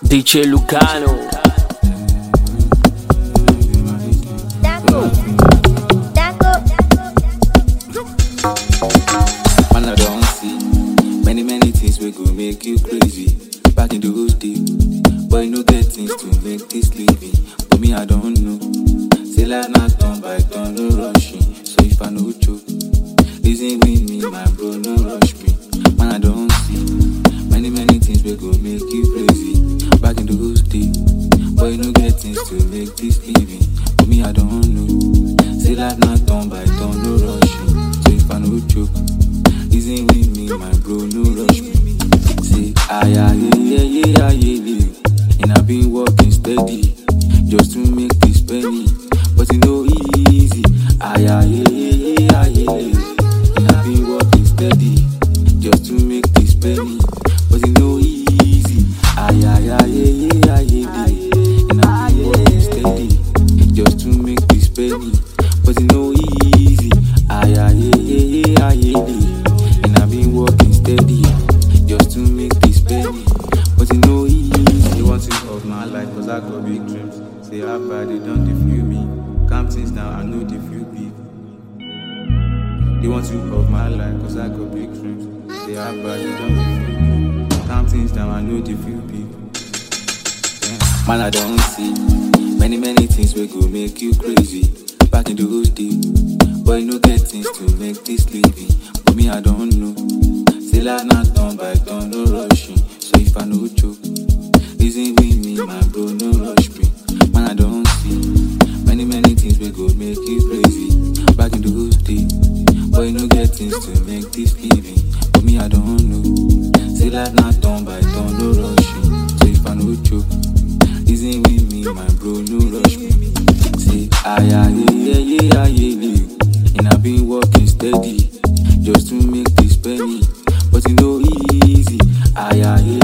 DJ Lucano. Man, I don't see many things we go make you crazy. Back in those days, but you no get things to make this living. But me, I don't know. Say like not turn by turn, no rushing. So if I no choke, listen with me, my bro, no rush me. Man, I don't see many things we go make you crazy. Back in those days, but you no get things to make this living. But me, I don't know. Say like not turn by turn, no rushing. So if I no choke, listen with me, my bro, no rush me. Say, yeah. And I've been working steady just to make this penny, but it no easy. Yeah. And I've been working steady just to make this penny, but it no easy. Yeah. And I've been working steady just to make this penny, but it no easy. Yeah. And I've been working steady just to make this penny, but it no easy. They want to of my life cause I got big dreams. Say how bad they don't defeat me. Calm things down, I know they feel big. They want to of my life cause I got big dreams. Say how bad they don't defeat me. Calm things down, I know they feel big. Yeah. Man, I don't see many things we go make you crazy. Back in those days, but you no get things to make this living. But me, I don't know. Say like not turn by turn, no rushing. So if I no choke, listen with me, my bro, no rush me. Man, I don't see many things we go make you crazy. Back in those days, but you no get things to make this living. But me, I don't know. Say like not turn by turn, no rushing. So if I no choke, listen with me, my bro, no rush me. Say, yeah. And I've been working steady just to make this penny, but it no easy. Yeah.